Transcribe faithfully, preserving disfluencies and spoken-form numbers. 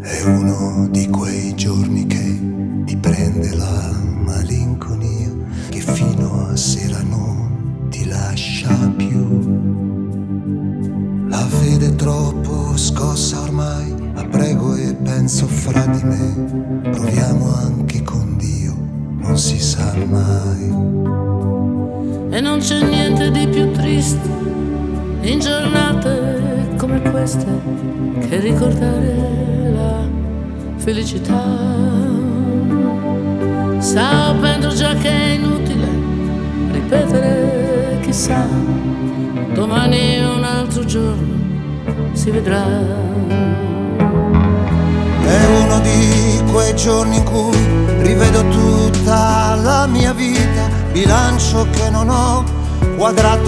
È uno di quei giorni che ti prende la malinconia, che fino a sera non ti lascia più. La vede troppo scossa ormai, ma prego e penso fra di me, proviamo anche con Dio, non si sa mai. E non c'è niente di più triste in giornate come queste che ricordare la felicità, sapendo già che è inutile ripetere chissà, domani è un altro giorno, si vedrà. È uno di quei giorni in cui rivedo tutta la mia vita, bilancio che non ho quadrato